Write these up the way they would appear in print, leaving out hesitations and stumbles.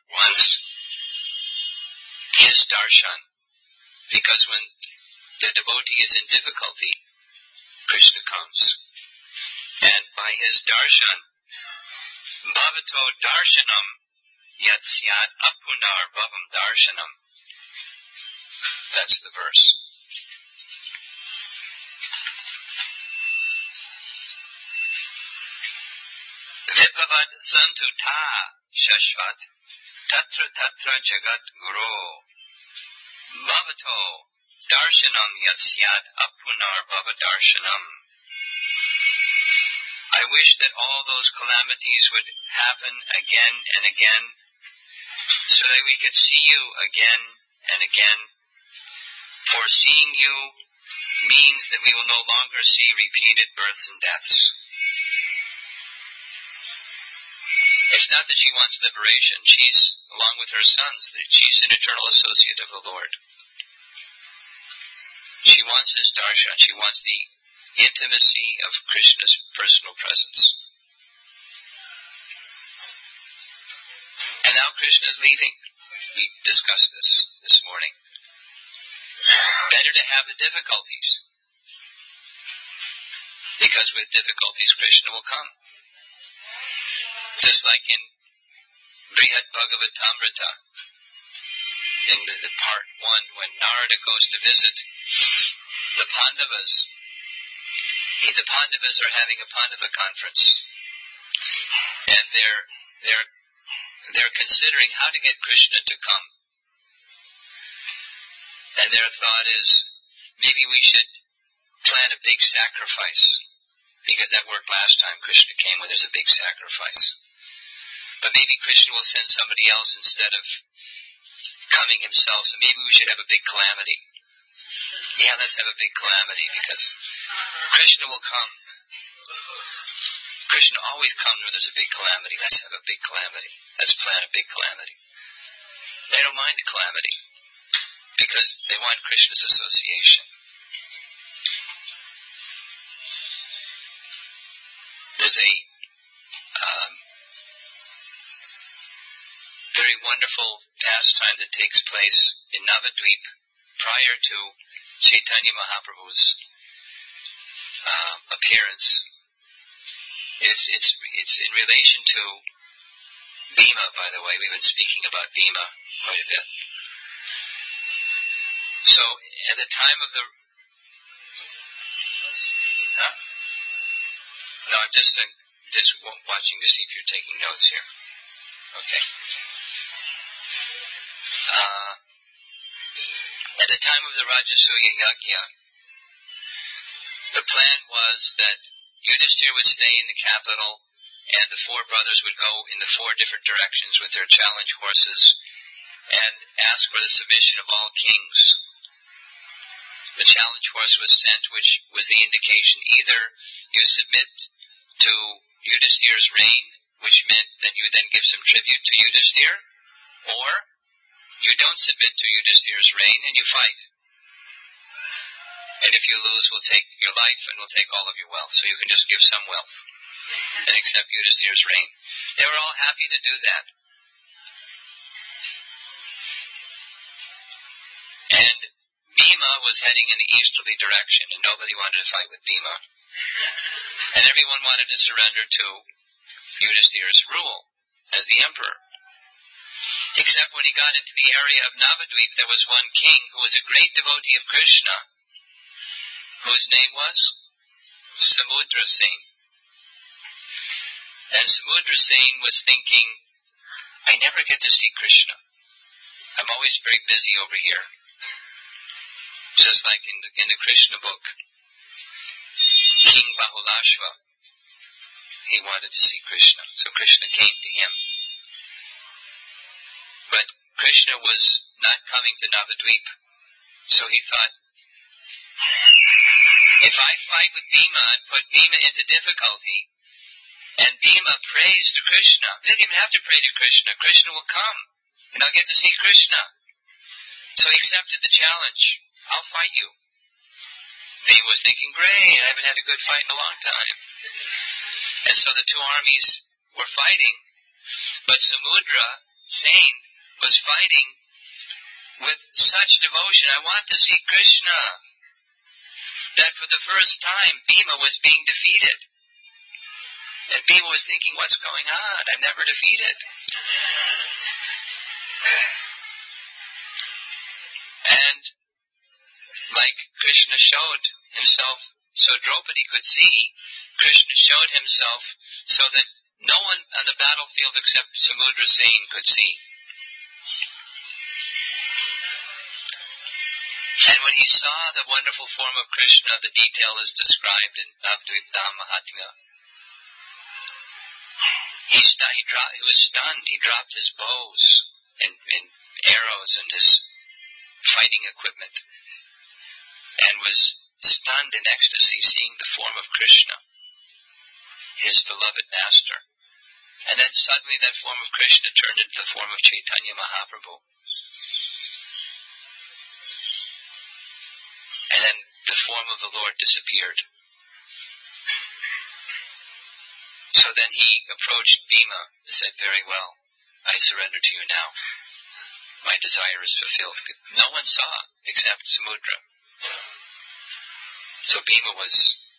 wants his darshan. Because when the devotee is in difficulty, Krishna comes. And by his darshan, bhavato darshanam yat syat apunar bhavam darshanam. That's the verse. Vibhavad santu ta shashvat tatra tatra jagat guru bhavato darshanam yat syat apunar bhava darshanam. I wish that all those calamities would happen again and again, so that we could see you again and again. For seeing you means that we will no longer see repeated births and deaths. It's not that she wants liberation. She's, along with her sons, she's an eternal associate of the Lord. She wants his darshan. She wants the intimacy of Krishna's personal presence. And now Krishna is leaving. We discussed this morning. Better to have the difficulties, because with difficulties Krishna will come. Just like in Brihad Bhagavatamrita, in the part 1, when Narada goes to visit the Pandavas. The Pandavas are having a Pandava conference, and they're considering how to get Krishna to come. And their thought is, maybe we should plan a big sacrifice, because that worked last time Krishna came when there's a big sacrifice. But maybe Krishna will send somebody else instead of coming himself, so maybe we should have a big calamity. Yeah, let's have a big calamity, because Krishna will come. Krishna always comes when there's a big calamity. Let's have a big calamity. Let's plan a big calamity. They don't mind the calamity, because they want Krishna's association. There's a very wonderful pastime that takes place in Navadvip prior to Chaitanya Mahaprabhu's appearance. It's in relation to Bhima, by the way. We've been speaking about Bhima quite a bit. So, at the time of the... No, I'm just watching to see if you're taking notes here. Okay. At the time of the Rajasuya Yajna, the plan was that Yudhishthira would stay in the capital, and the four brothers would go in the four different directions with their challenge horses and ask for the submission of all kings. The challenge horse was sent, which was the indication either you submit to Yudhishthira's reign, which meant that you then give some tribute to Yudhishthira, or you don't submit to Yudhishthira's reign and you fight. And if you lose, we'll take your life and we'll take all of your wealth. So you can just give some wealth and accept Yudhishthira's reign. They were all happy to do that. And Bhima was heading in the easterly direction, and nobody wanted to fight with Bhima. And everyone wanted to surrender to Yudhishthira's rule as the emperor. Except when he got into the area of Navadvip, there was one king who was a great devotee of Krishna, whose name was Samudra Sen. And Samudra Sen was thinking, I never get to see Krishna. I'm always very busy over here. Just like in the Krishna book, King Bahulashva, he wanted to see Krishna, so Krishna came to him. But Krishna was not coming to Navadvip, so he thought, if I fight with Bhima and put Bhima into difficulty, and Bhima prays to Krishna, he didn't even have to pray to Krishna, Krishna will come, and I'll get to see Krishna. So he accepted the challenge. I'll fight you. Bhima was thinking, great, I haven't had a good fight in a long time. And so the two armies were fighting, but Samudra saint was fighting with such devotion. I want to see Krishna. That for the first time, Bhima was being defeated. And Bhima was thinking, what's going on? I'm never defeated. And like Krishna showed himself so Draupadi could see, Krishna showed himself so that no one on the battlefield except Samudra Sen could see. And when he saw the wonderful form of Krishna, the detail is described in Abdvita Mahatmya. He was stunned. He dropped his bows and arrows and his fighting equipment and was stunned in ecstasy seeing the form of Krishna, his beloved master. And then suddenly that form of Krishna turned into the form of Chaitanya Mahaprabhu. And then the form of the Lord disappeared. So then he approached Bhima and said, very well, I surrender to you now. My desire is fulfilled. No one saw except Samudra. So Bhima was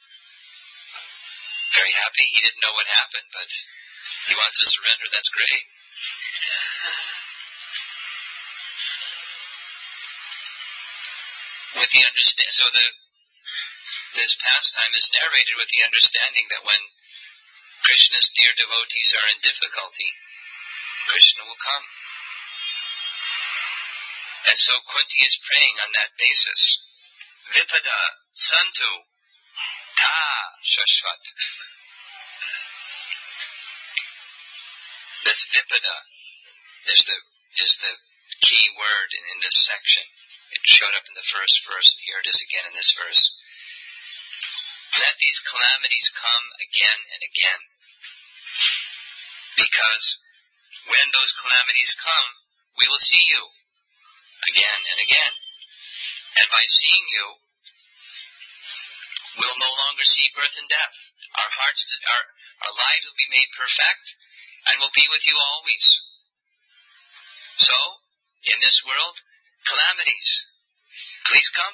very happy. He didn't know what happened, but he wants to surrender. That's great. With the this pastime is narrated with the understanding that when Krishna's dear devotees are in difficulty, Krishna will come. And so Kunti is praying on that basis. Vipada santu ta shashvat. This vipada is the key word in this section. It showed up in the first verse, and here it is again in this verse. Let these calamities come again and again. Because when those calamities come, we will see you again and again. And by seeing you, we'll no longer see birth and death. Our lives will be made perfect, and we'll be with you always. So, in this world, calamities, please come.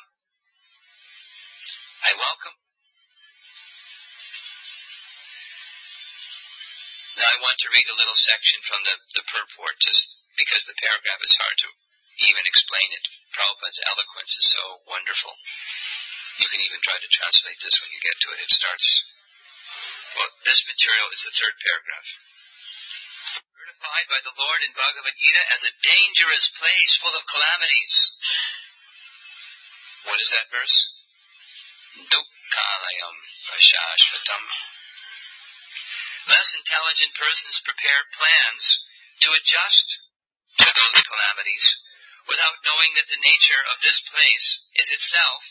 I welcome. Now I want to read a little section from the purport, just because the paragraph is hard to even explain it. Prabhupada's eloquence is so wonderful. You can even try to translate this when you get to it. It starts, this material is the third paragraph. Certified by the Lord in Bhagavad Gita as a dangerous place full of calamities. What is that verse? Dukkhalayam ashashvatam. Less intelligent persons prepare plans to adjust to those calamities without knowing that the nature of this place is itself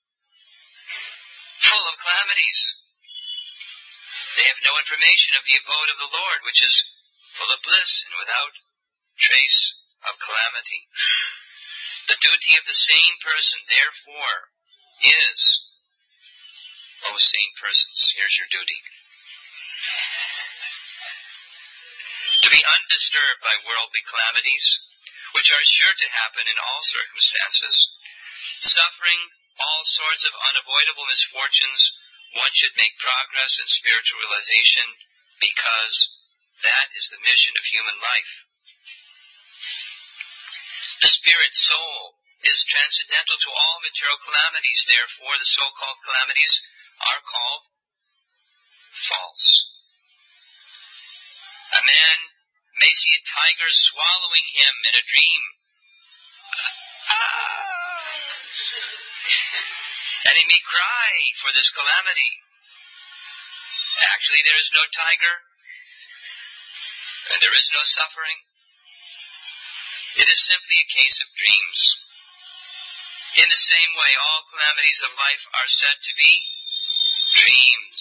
full of calamities. They have no information of the abode of the Lord, which is full of bliss and without trace of calamity. The duty of the sane person, therefore, is, O sane persons, here's your duty, to be undisturbed by worldly calamities, which are sure to happen in all circumstances. Suffering all sorts of unavoidable misfortunes, one should make progress in spiritual realization, because that is the mission of human life. The spirit soul is transcendental to all material calamities. Therefore, the so-called calamities are called false. A man may see a tiger swallowing him in a dream. And he may cry for this calamity. Actually, there is no tiger, and there is no suffering. It is simply a case of dreams. In the same way, all calamities of life are said to be dreams.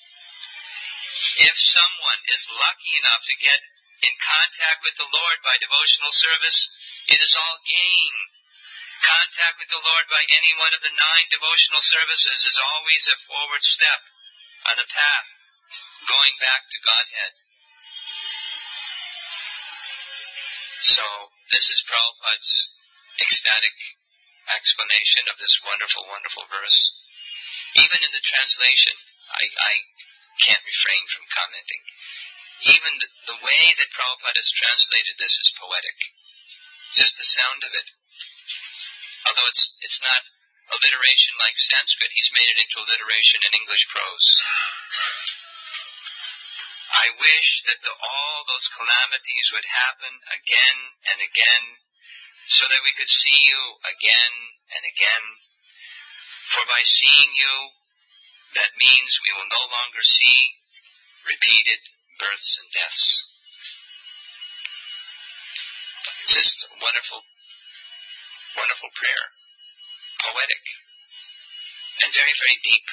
If someone is lucky enough to get in contact with the Lord by devotional service, it is all gain. Contact with the Lord by any one of the 9 devotional services is always a forward step on the path going back to Godhead. So this is Prabhupada's ecstatic explanation of this wonderful, wonderful verse. Even in the translation, I can't refrain from commenting. Even the way that Prabhupada has translated this is poetic. Just the sound of it. Although it's not alliteration like Sanskrit, he's made it into alliteration in English prose. I wish that all those calamities would happen again and again, so that we could see you again and again. For by seeing you, that means we will no longer see repeated births and deaths. Just a wonderful, wonderful prayer. Poetic. And very, very deep.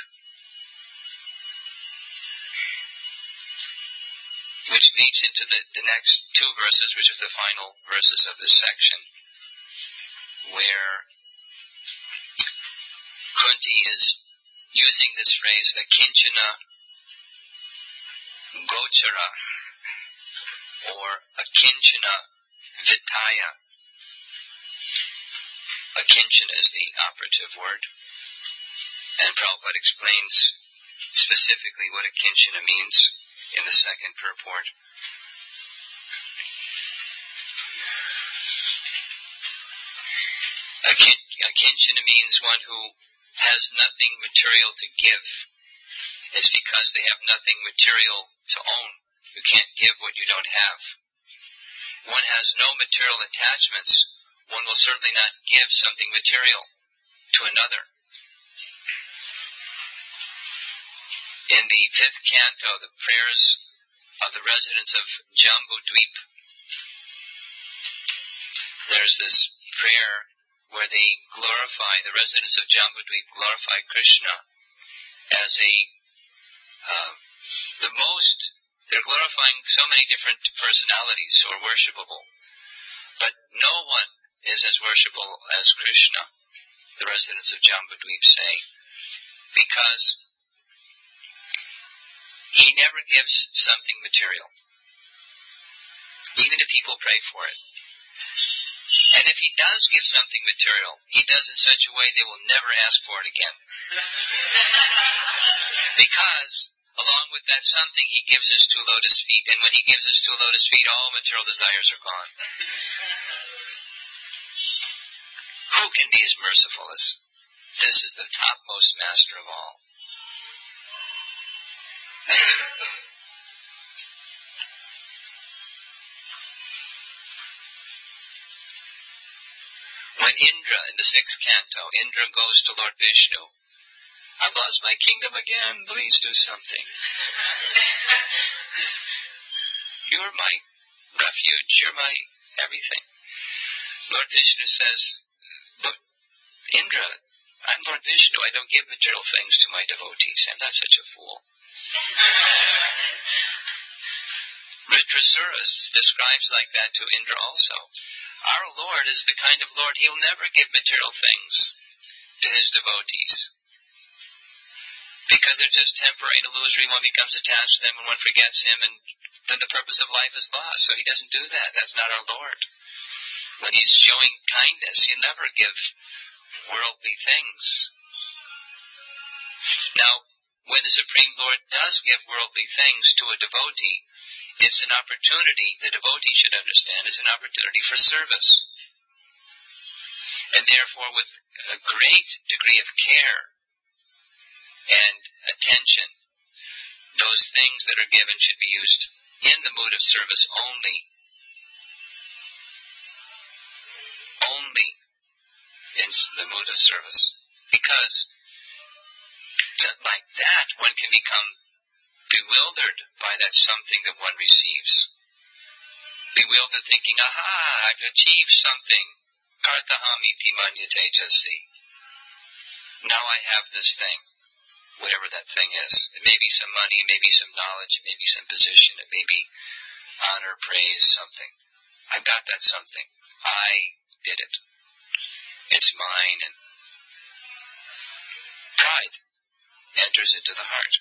Which leads into the next two verses, which is the final verses of this section, where Kunti is using this phrase, akinchana gochara, or akinchana vitaya. Akinchana is the operative word, and Prabhupada explains specifically what akinchana means in the second purport. Akinchana means one who has nothing material to give. It's because they have nothing material to own. You can't give what you don't have. One has no material attachments. One will certainly not give something material to another. In the 5th canto, the prayers of the residents of Jambudvip, there's this prayer where they glorify, the residents of Jambudvip glorify Krishna as they're glorifying so many different personalities who are worshipable. But no one is as worshipable as Krishna, the residents of Jambudvip say, because he never gives something material, even if people pray for it. And if he does give something material, he does in such a way they will never ask for it again. Because, along with that something, he gives us 2 lotus feet, and when he gives us 2 lotus feet, all material desires are gone. Who can be as merciful as this is the topmost master of all? When Indra, in the 6th canto, Indra goes to Lord Vishnu, I've lost my kingdom again, please do something. You're my refuge, you're my everything. Lord Vishnu says, look, Indra, I'm Lord Vishnu, I don't give material things to my devotees. I'm not such a fool. Ritrasura describes like that to Indra also. Our Lord is the kind of Lord, he'll never give material things to his devotees. Because they're just temporary and illusory, one becomes attached to them and one forgets him, and then the purpose of life is lost. So he doesn't do that. That's not our Lord. When he's showing kindness, he'll never give worldly things. Now, when the Supreme Lord does give worldly things to a devotee, it's an opportunity, the devotee should understand, it's an opportunity for service. And therefore, with a great degree of care and attention, those things that are given should be used in the mood of service only. Only in the mood of service. Because like that, one can become bewildered by that something that one receives. Bewildered thinking, aha, I've achieved something. Kartahamiti manyate jasi. Now I have this thing. Whatever that thing is. It may be some money, it may be some knowledge, it may be some position, it may be honor, praise, something. I've got that something. I did it. It's mine, and pride enters into the heart.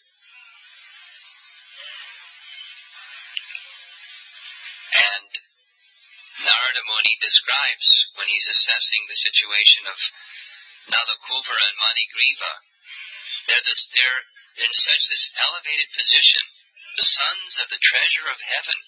And Narada Narada Muni describes when he's assessing the situation of Nalakuvara and Manigriva. They're in such this elevated position, the sons of the treasure of heaven.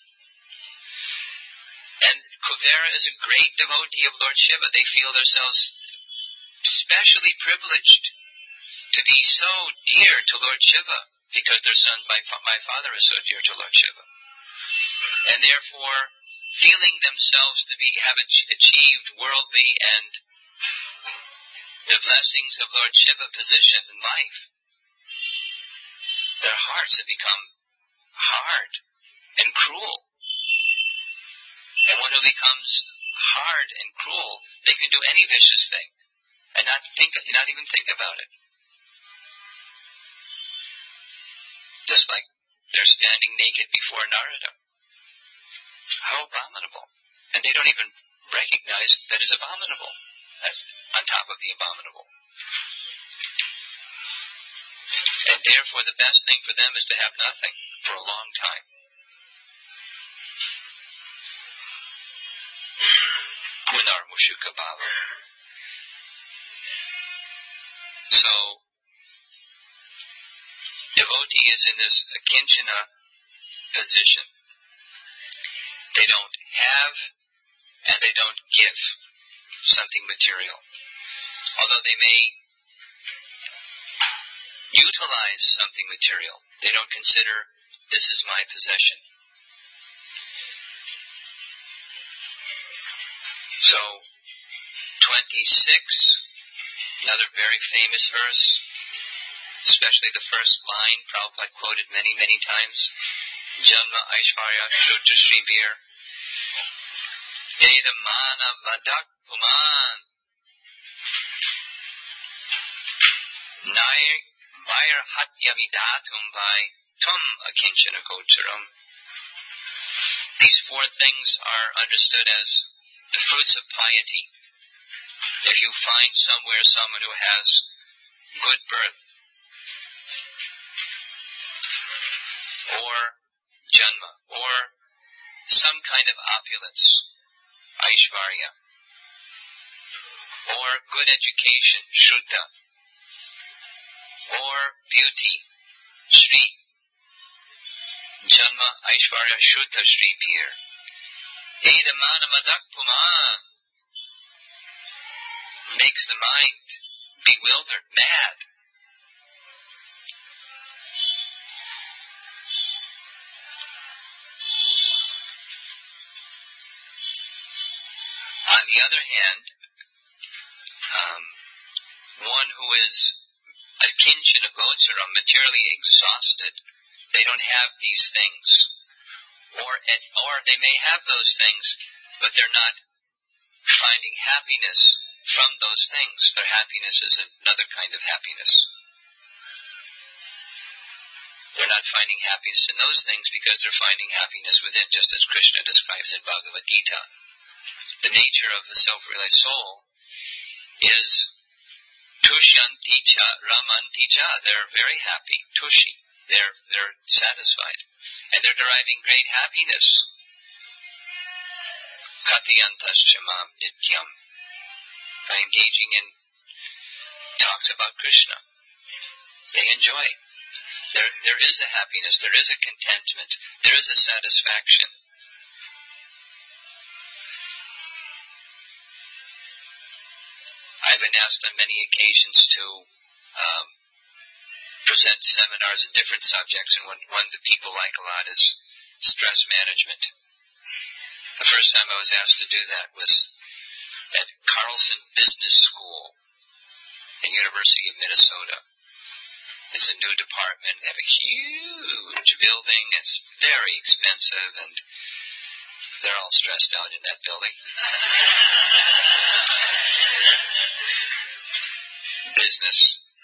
And Kuvera is a great devotee of Lord Shiva. They feel themselves specially privileged to be so dear to Lord Shiva because their son, my father, is so dear to Lord Shiva. And therefore, feeling themselves to have achieved worldly and the blessings of Lord Shiva position in life, their hearts have become hard and cruel. And one who becomes hard and cruel, they can do any vicious thing and not even think about it. Just like they're standing naked before Narada. How abominable. And they don't even recognize that it's abominable. That's on top of the abominable. And therefore the best thing for them is to have nothing for a long time. Punar Mushuka Bhava. So, devotee is in this akinchana position. They don't have and they don't give something material. Although they may utilize something material, they don't consider this is my possession. So, 26, another very famous verse, especially the first line, Prabhupada quoted many, many times. Janma Aishvarya Shutra Shrivir Edamana Vadak Puman Nair Hatyamidatum by Tum Akinchana Gocharam. These four things are understood as the fruits of piety. If you find somewhere someone who has good birth, or janma, or some kind of opulence, Aishvarya, or good education, Shuddha, or beauty, Shri, Janma, Aishvarya, Shuddha, Shri Pir. Edamana Madak Puman makes the mind bewildered, mad. On the other hand, one who is a kinchana gocharam, materially exhausted, they don't have these things. Or they may have those things, but they're not finding happiness from those things. Their happiness is another kind of happiness. They're not finding happiness in those things because they're finding happiness within, just as Krishna describes in Bhagavad Gita. The nature of the self-realized soul is tushyanti cha ramanti cha. They're very happy, tushi. They're satisfied. And they're deriving great happiness. Katyantas chamam nityam. By engaging in talks about Krishna. They enjoy. There is a happiness, there is a contentment, there is a satisfaction. I've been asked on many occasions to present seminars in different subjects, and one that people like a lot is stress management. The first time I was asked to do that was at Carlson Business School in University of Minnesota. It's a new department. They have a huge building. It's very expensive, and they're all stressed out in that building. Business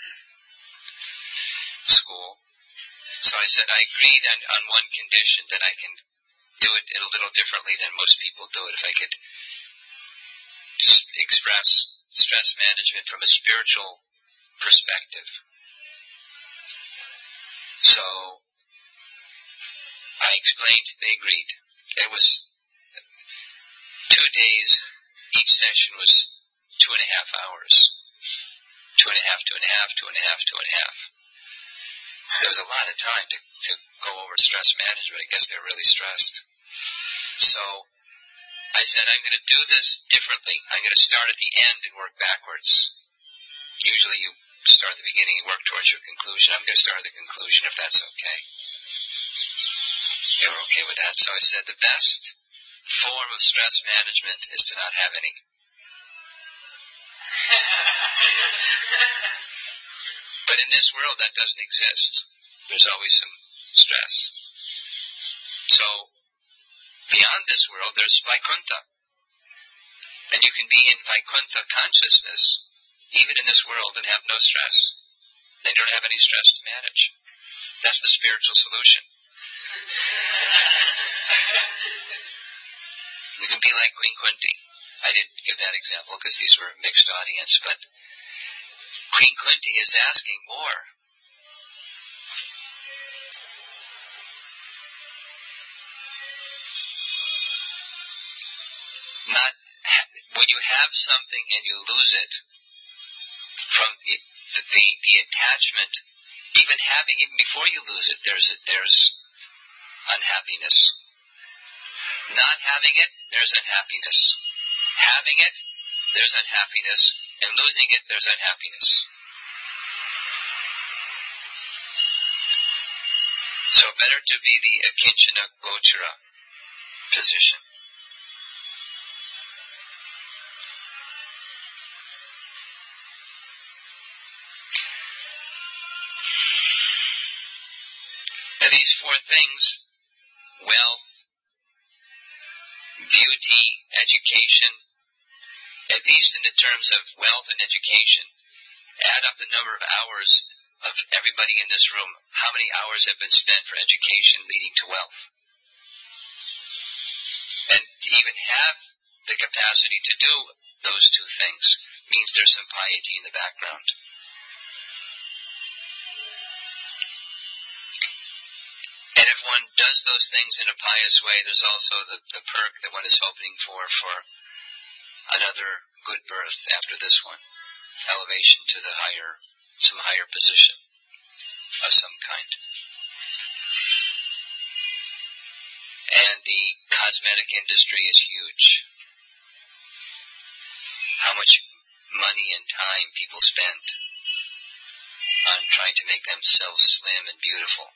school. So I said I agreed on one condition, that I can do it a little differently than most people do it. If I could express stress management from a spiritual perspective. So I explained, they agreed. It was 2 days, each session was 2.5 hours. 2.5, 2.5, 2.5, 2.5. There was a lot of time to go over stress management. I guess they're really stressed. So I said, I'm going to do this differently. I'm going to start at the end and work backwards. Usually you start at the beginning and work towards your conclusion. I'm going to start at the conclusion, if that's okay. They were okay with that. So I said, the best form of stress management is to not have any. But in this world, that doesn't exist. There's always some stress. So, beyond this world, there's Vaikuntha. And you can be in Vaikuntha consciousness, even in this world, and have no stress. They don't have any stress to manage. That's the spiritual solution. You can be like Queen Kunti. I didn't give that example because these were a mixed audience, but Queen Kunti is asking more. Not when you have something and you lose it from the attachment, even before you lose it, there's unhappiness. Not having it, there's unhappiness. Having it, there's unhappiness. And losing it, there's unhappiness. So better to be the akinchana gochara position. Now these 4 things, wealth, beauty, education, at least in the terms of wealth and education, add up the number of hours of everybody in this room. How many hours have been spent for education leading to wealth? And to even have the capacity to do those 2 things means there's some piety in the background. And if one does those things in a pious way, there's also the perk that one is hoping for another good birth after this one. Elevation to some higher position of some kind. And the cosmetic industry is huge. How much money and time people spend on trying to make themselves slim and beautiful,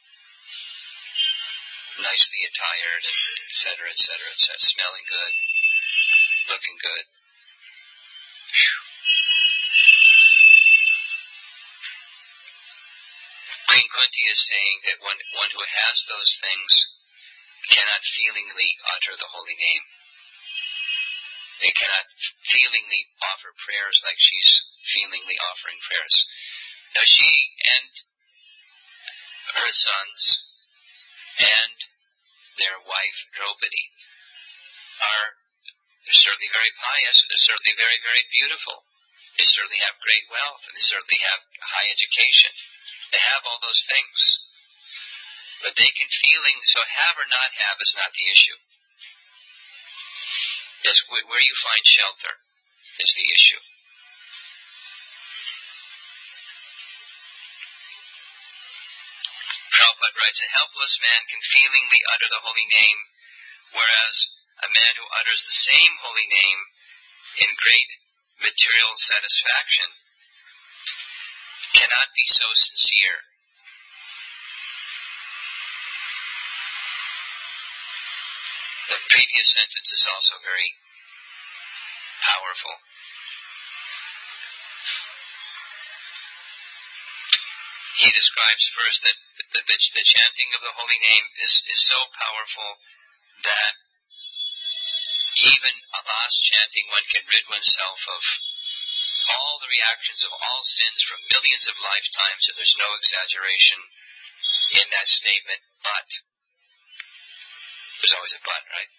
nicely attired, and et cetera, smelling good, looking good. Queen Kunti is saying that one who has those things cannot feelingly utter the holy name. They cannot feelingly offer prayers like she's feelingly offering prayers. Now she and her sons and their wife Draupadi they're certainly very pious, they're certainly very, very beautiful. They certainly have great wealth, and they certainly have high education. They have all those things. But they can so have or not have is not the issue. It's where you find shelter is the issue. Prabhupada writes, a helpless man can feelingly utter the holy name, whereas a man who utters the same holy name in great material satisfaction cannot be so sincere. The previous sentence is also very powerful. He describes first that the chanting of the holy name is so powerful that even a last chanting, one can rid oneself of all the reactions of all sins from millions of lifetimes, and there's no exaggeration in that statement, but. There's always a but, right?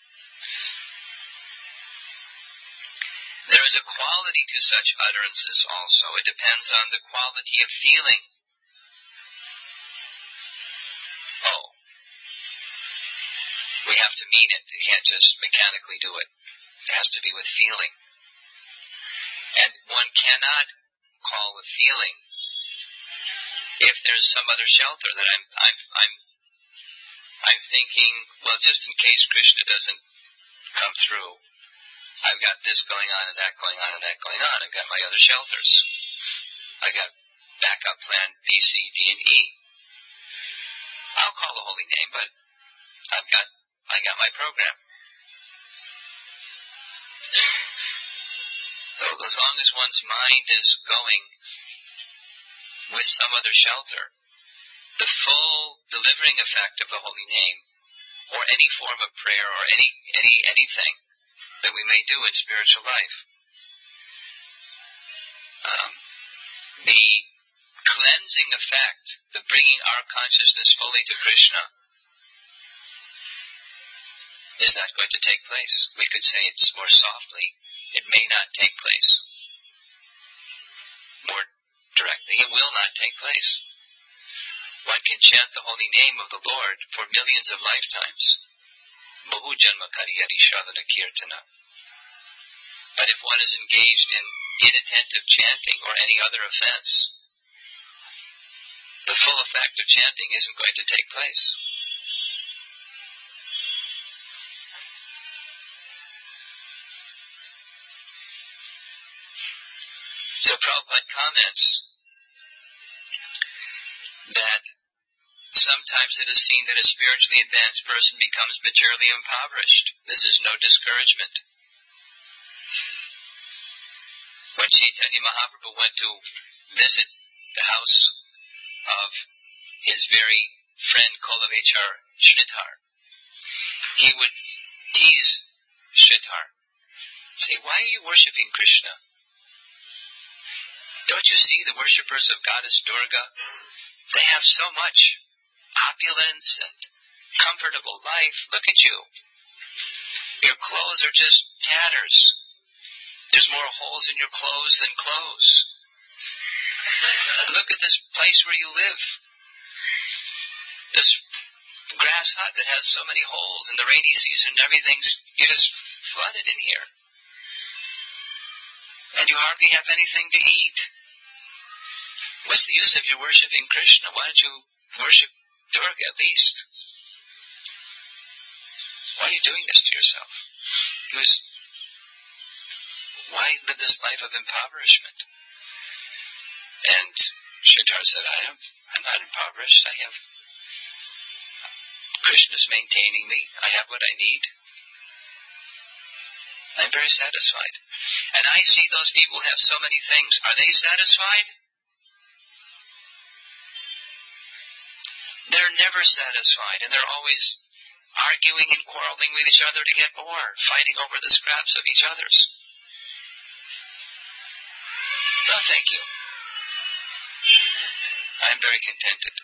There is a quality to such utterances also. It depends on the quality of feeling. We have to mean it. You can't just mechanically do it. It has to be with feeling. And one cannot call with feeling if there's some other shelter that I'm thinking, well, just in case Krishna doesn't come through, I've got this going on and that going on and that going on. I've got my other shelters. I got backup plan B, C, D, and E. I'll call the holy name, but I got my program. So as long as one's mind is going with some other shelter, the full delivering effect of the holy name, or any form of prayer, or anything that we may do in spiritual life, the cleansing effect, the bringing our consciousness fully to Krishna, is not going to take place. We could say it's more softly, it may not take place. More directly, it will not take place. One can chant the holy name of the Lord for millions of lifetimes. Bahu janma kariyari shravana kirtana. But if one is engaged in inattentive chanting or any other offense, the full effect of chanting isn't going to take place. So Prabhupada comments that sometimes it is seen that a spiritually advanced person becomes materially impoverished. This is no discouragement. When Chaitanya Mahaprabhu went to visit the house of his very friend Kolavechar Sridhar, he would tease Sridhar, say, "Why are you worshipping Krishna? Don't you see the worshippers of Goddess Durga? They have so much opulence and comfortable life. Look at you. Your clothes are just tatters. There's more holes in your clothes than clothes. Look at this place where you live. This grass hut that has so many holes. In the rainy season, you're just flooded in here. And you hardly have anything to eat. What's the use of you worshiping Krishna? Why don't you worship Durga at least? Why are you doing this to yourself? Why live this life of impoverishment?" And Sridhar said, I'm not impoverished. Krishna's maintaining me. I have what I need. I'm very satisfied. And I see those people who have so many things. Are they satisfied? They're never satisfied, and they're always arguing and quarreling with each other to get more, fighting over the scraps of each other's. No, thank you. I'm very contented.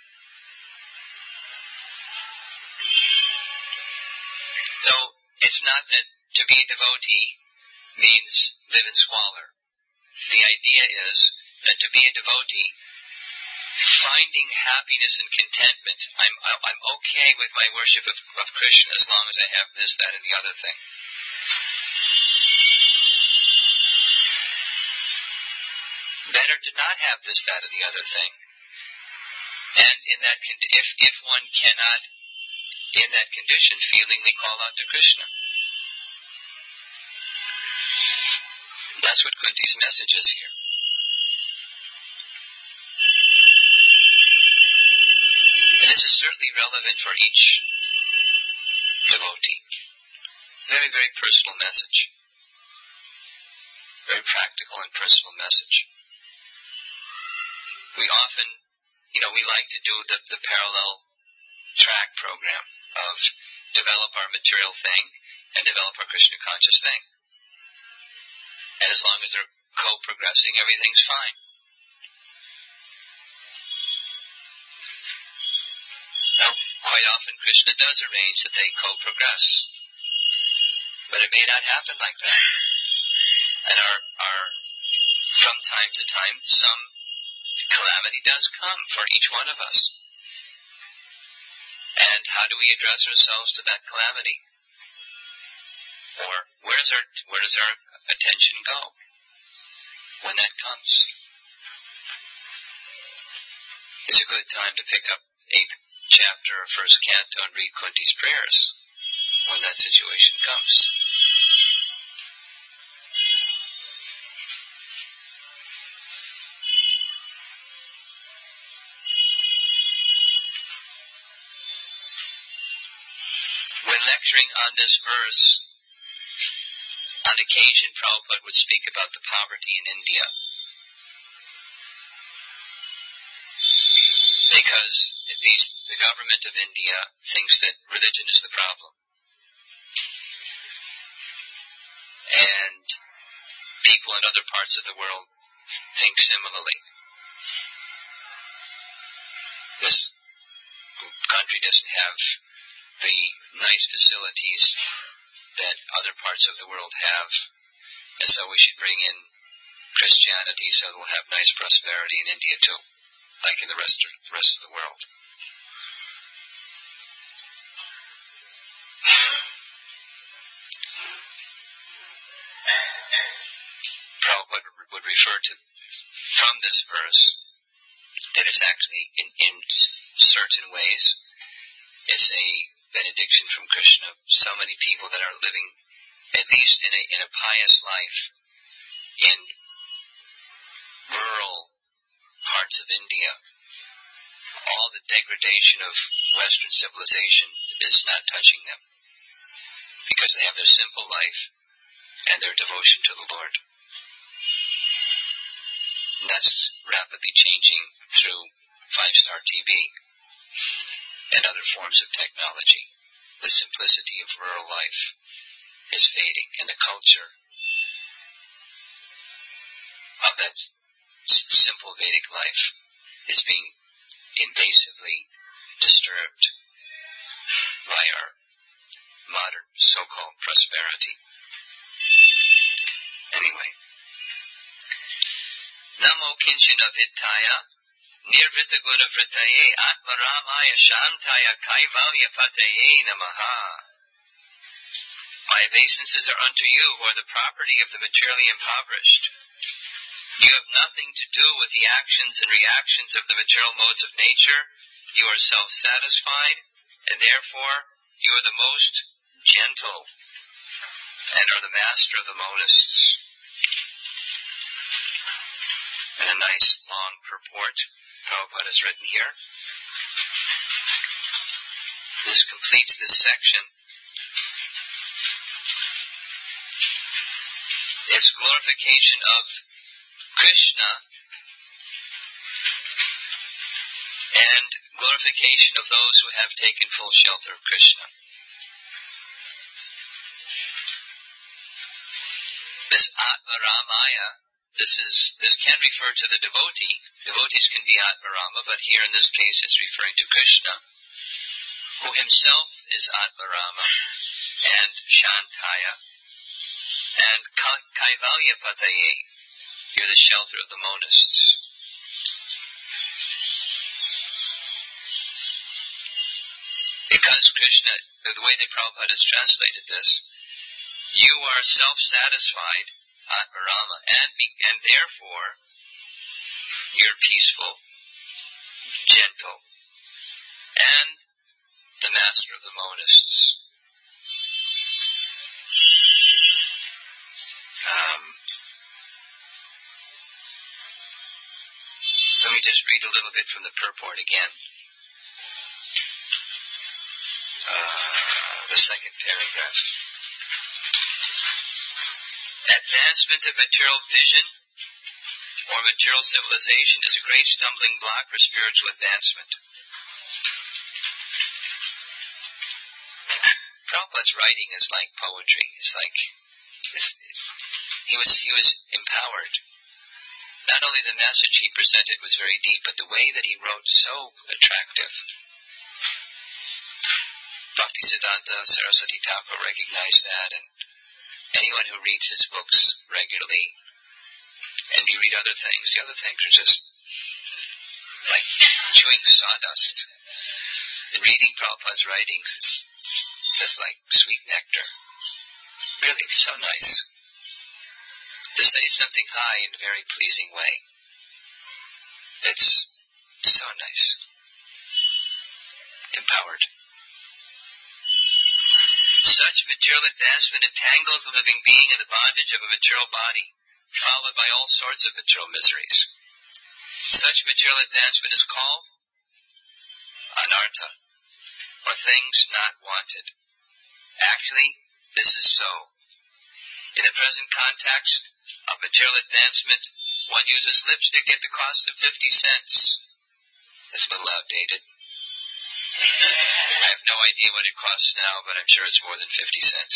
So, it's not that to be a devotee means live in squalor. The idea is that to be a devotee, finding happiness and contentment, I'm okay with my worship of Krishna as long as I have this, that, and the other thing. Better to not have this, that, or the other thing. And if one cannot, in that condition, feelingly call out to Krishna. That's what Kunti's message is here. And this is certainly relevant for each devotee. Very, very personal message. Very practical and personal message. We often, we like to do the parallel track program of develop our material thing and develop our Krishna conscious thing. And as long as they're co-progressing, everything's fine. Now, quite often Krishna does arrange that they co-progress. But it may not happen like that. And from time to time, some calamity does come for each one of us. And how do we address ourselves to that calamity? Or where does our attention go when that comes? It's a good time to pick up 8th chapter of 1st Canto and read Kunti's prayers when that situation comes. When lecturing on this verse, on occasion Prabhupada would speak about the poverty in India. Because the government of India thinks that religion is the problem. And people in other parts of the world think similarly. This country doesn't have the nice facilities that other parts of the world have, and so we should bring in Christianity so that we'll have nice prosperity in India too, like in the rest of the world. Prabhupada would refer to, from this verse, that it's actually, in certain ways, it's a benediction from Krishna. So many people that are living, at least in a pious life, in rural parts of India, all the degradation of Western civilization is not touching them, because they have their simple life and their devotion to the Lord. And that's rapidly changing through 5-star TV and other forms of technology. The simplicity of rural life is fading, and the culture of that simple Vedic life is being invasively disturbed by our modern so-called prosperity. Anyway. Namo Kinchana Vittaya Nirvrita Guna Vritaye Atmaramaya Shantaya Kaivalya Pataye Namaha. My obeisances are unto you who are the property of the materially impoverished. You have nothing to do with the actions and reactions of the material modes of nature. You are self-satisfied, and therefore you are the most gentle and are the master of the monists. And a nice long purport Prabhupada has written here. This completes this section. It's glorification of Krishna and glorification of those who have taken full shelter of Krishna. This Atma Ramaya, this can refer to the devotee. Devotees can be Atma Rama, but here in this case it's referring to Krishna, who himself is Atma Rama and Shantaya and Kaivalya Pataye. You're the shelter of the monists. Because Krishna, the way that Prabhupada has translated this, you are self-satisfied, Atma Rama, and therefore you're peaceful, gentle, and the master of the monists. Let me just read a little bit from the purport again. The second paragraph. Advancement of material vision or material civilization is a great stumbling block for spiritual advancement. Prabhupada's writing is like poetry. It's like he was empowered. Not only the message he presented was very deep, but the way that he wrote so attractive. Bhaktisiddhanta Saraswati Thakur recognized that, and anyone who reads his books regularly, and you read other things, the other things are just like chewing sawdust. And reading Prabhupada's writings is just like sweet nectar. Really so nice. To say something high in a very pleasing way. It's so nice. Empowered. Such material advancement entangles the living being in the bondage of a material body, followed by all sorts of material miseries. Such material advancement is called anartha, or things not wanted. Actually, this is so. In the present context of material advancement, one uses lipstick at the cost of 50 cents. It's a little outdated. I have no idea what it costs now, but I'm sure it's more than 50 cents.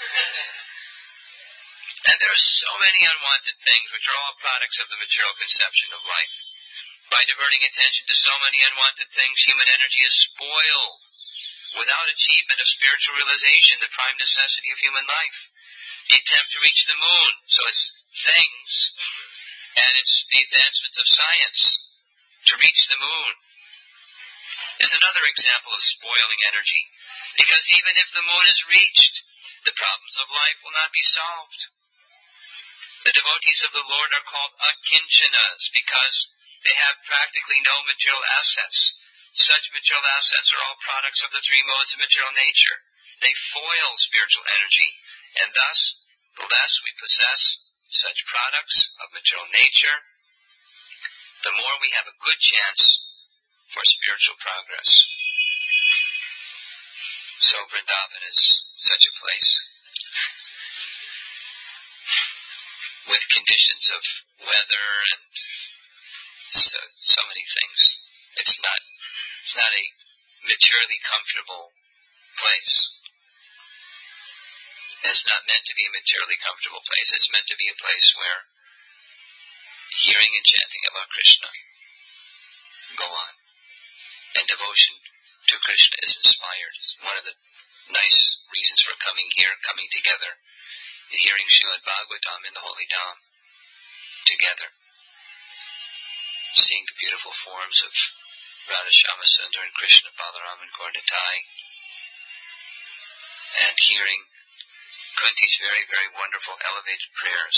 And there are so many unwanted things which are all products of the material conception of life. By diverting attention to so many unwanted things, human energy is spoiled. Without achievement of spiritual realization, the prime necessity of human life. The attempt to reach the moon, so it's things, and it's the advancements of science to reach the moon, is another example of spoiling energy. Because even if the moon is reached, the problems of life will not be solved. The devotees of the Lord are called akinchanas because they have practically no material assets. Such material assets are all products of the three modes of material nature. They foil spiritual energy, and thus, the less we possess such products of material nature, the more we have a good chance for spiritual progress. So Vrindavan is such a place with conditions of weather and so many things. It's not a materially comfortable place. It's not meant to be a materially comfortable place. It's meant to be a place where hearing and chanting about Krishna go on. And devotion to Krishna is inspired. It's one of the nice reasons for coming here, coming together, and hearing Srimad Bhagavatam in the Holy Dham together. Seeing the beautiful forms of Radha Shyamasundar and Krishna, Balaram and Gaura-Nitai, and hearing Kunti's very, very wonderful elevated prayers.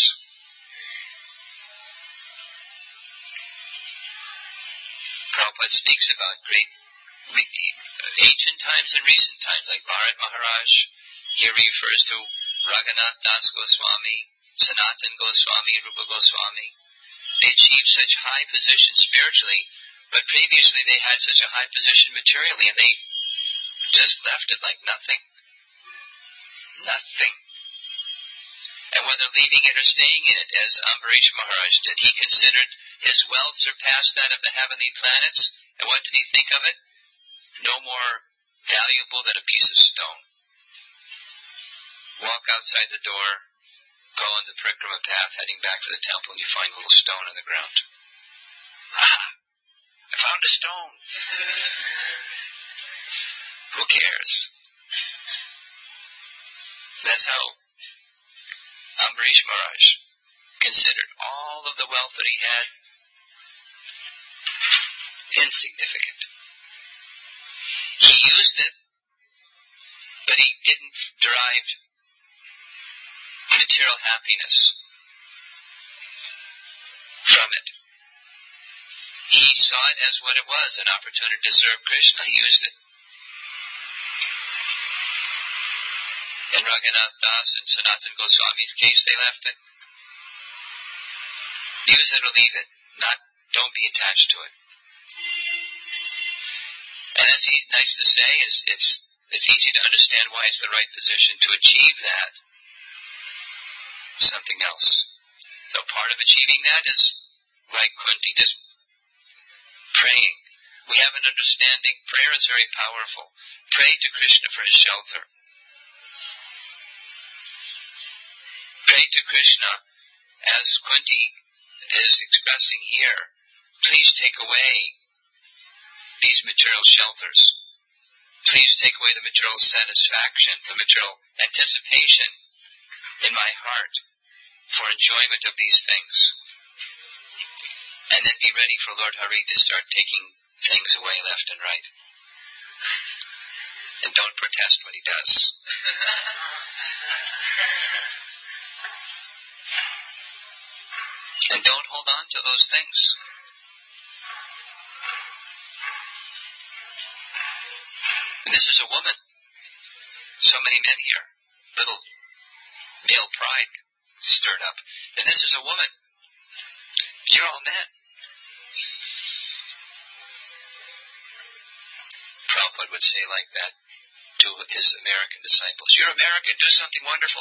Prabhupada speaks about great ancient times and recent times, like Bharat Maharaj. Here he refers to Raghunath Das Goswami, Sanatan Goswami, and Rupa Goswami. They achieved such high positions spiritually, but previously they had such a high position materially, and they just left it like nothing. Nothing. And whether leaving it or staying in it, as Ambarish Maharaj did, he considered his wealth surpassed that of the heavenly planets, and what did he think of it? No more valuable than a piece of stone. Walk outside the door, go on the Parikrama path, heading back to the temple, and you find a little stone on the ground. I found a stone. Who cares? That's how Ambarish Maharaj considered all of the wealth that he had insignificant. He used it, but he didn't derive material happiness from it. He saw it as what it was, an opportunity to serve Krishna. He used it. In Raghunath Das and Sanatan Goswami's case, they left it. Use it or leave it. Don't be attached to it. And that's nice to say. It's easy to understand why it's the right position to achieve that. Something else. So part of achieving that is, like Kunti, just praying. We have an understanding. Prayer is very powerful. Pray to Krishna for his shelter. Pray to Krishna, as Kunti is expressing here. Please take away these material shelters. Please take away the material satisfaction, the material anticipation in my heart for enjoyment of these things. And then be ready for Lord Hari to start taking things away left and right. And don't protest when he does. And don't hold on to those things. And this is a woman. So many men here. Little male pride stirred up. And this is a woman. You're all men. Prabhupada would say like that to his American disciples. You're American, do something wonderful.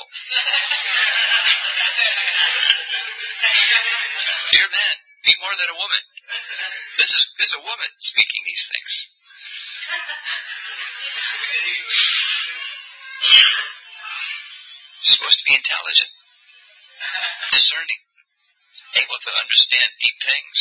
You're men, be more than a woman. This is a woman speaking these things. You're supposed to be intelligent, discerning, able to understand deep things.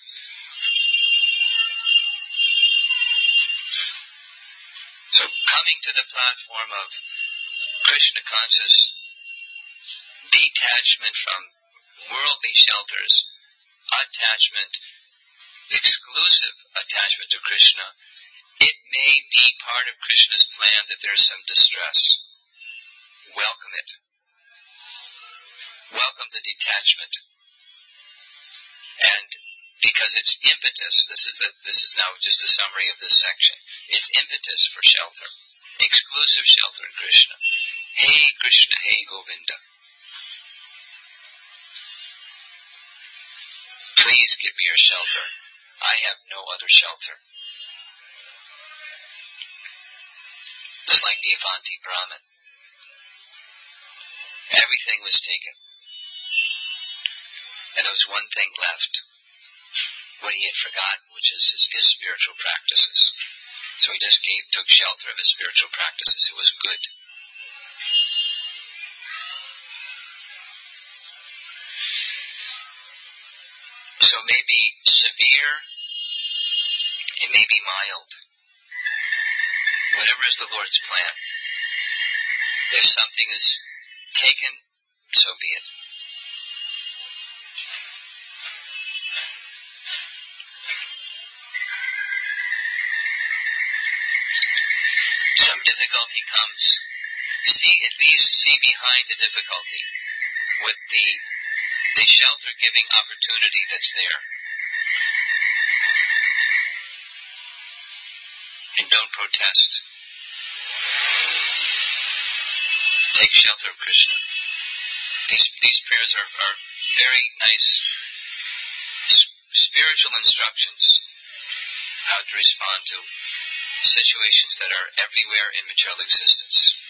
So coming to the platform of Krishna conscious detachment from worldly shelters, attachment, exclusive attachment to Krishna, it may be part of Krishna's plan that there's some distress. Welcome it. Welcome the detachment. And because it's impetus, this is now just a summary of this section. It's impetus for shelter. Exclusive shelter in Krishna. Hey Krishna, hey Govinda. Please give me your shelter. I have no other shelter. Just like the Avanti Brahmin. Everything was taken. And there was one thing left. What he had forgotten, which is his spiritual practices. So he just took shelter of his spiritual practices. It was good. So it may be severe, it may be mild. Whatever is the Lord's plan. If something is taken, so be it. Some difficulty comes, at least see behind the difficulty with the shelter-giving opportunity that's there. And don't protest. Take shelter of Krishna. These prayers are very nice spiritual instructions how to respond to situations that are everywhere in material existence.